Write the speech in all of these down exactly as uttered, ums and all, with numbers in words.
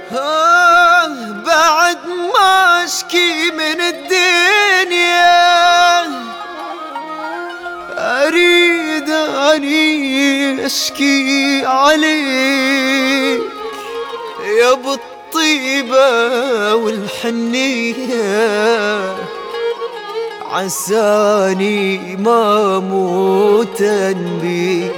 آه بعد ما اشكي من الدنيا اريد اني اشكي عليك يا ابو الطيبة والحنية، عساني ما موتا بيك.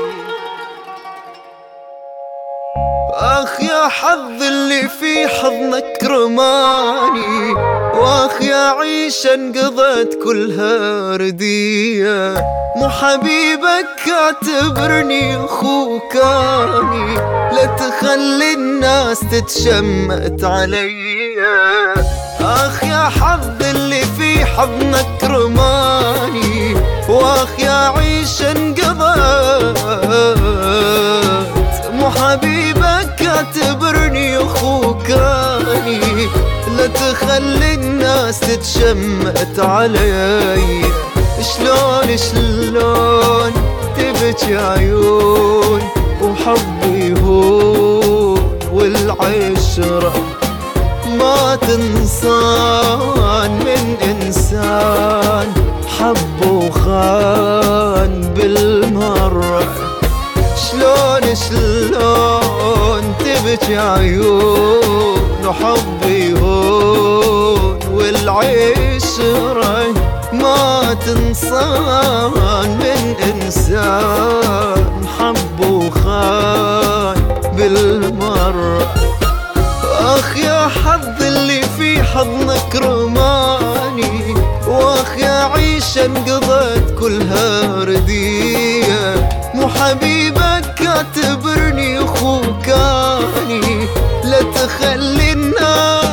اخ يا حظ اللي في حضنك رماني، واخ يا عيشة انقضت كلها ردية، مو حبيبك اعتبرني اخوكاني، لا تخلي الناس تتشمت عليا. اخ يا حظ اللي في حضنك رماني، واخ يا عيشة انقضت، مو حبيبك اعتبرني اخوكاني، لا تخلي الناس تتشمت علي. شلون شلون تبكي عيون وحبي هون، والعشرة ما تنصان من انسان حب وخان بالمرة. شلون شلون تبكي عيون وحبي هون، والعشرة ما تنصان من انسان حب وخان بالمرة. اخ يا حظ اللي في حضنك رماني، واخ يا عيشة انقضت كلها ردية، مو حبيبك اعتبرني اخوكاني، لا تخلي الناس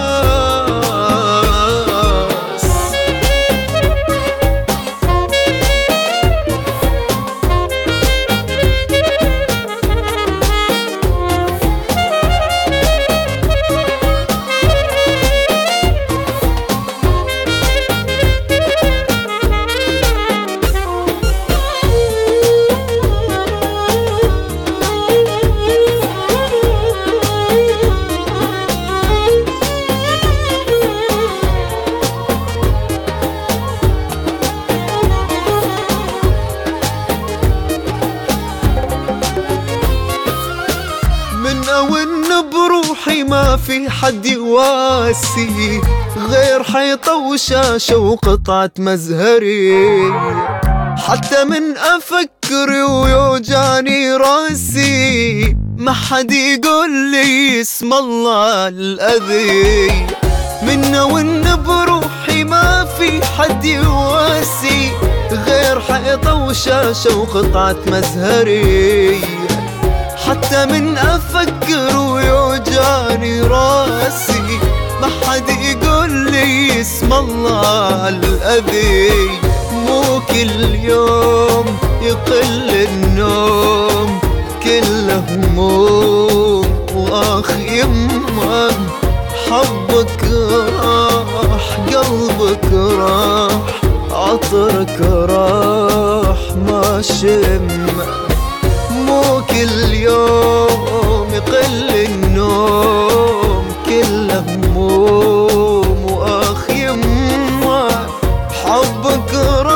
وإن بروحي ما في حد يواسي، غير حيطة وشاشة وقطعة مزهري، حتى من أفكر ويوجعني راسي ما حد يقول لي اسم الله الأذي. من وإن بروحي ما في حد يواسي، غير حيطة وشاشة وقطعة مزهري، حتى من أفكر ويوجعني راسي ما حد يقول لي اسم الله الأذي. مو كل يوم يقل النوم كله هموم، وآخ يمه حبك راح قلبك راح عطرك راح ما شمه. مو كل يوم يقل النوم كله هموم، واخ يمه حبك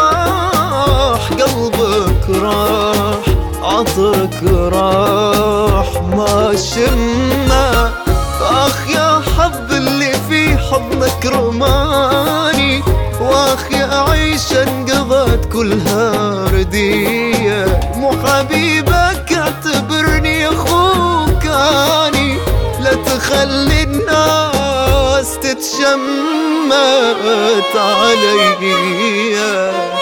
راح قلبك راح عطرك راح ما شمه. اخ يا حظ اللي في حضنك رماني، واخ يا عيشة انقضت كلها ردية، مو حبيبك اعتبرني اخوكاني، لا تخلي الناس تتشمت علي.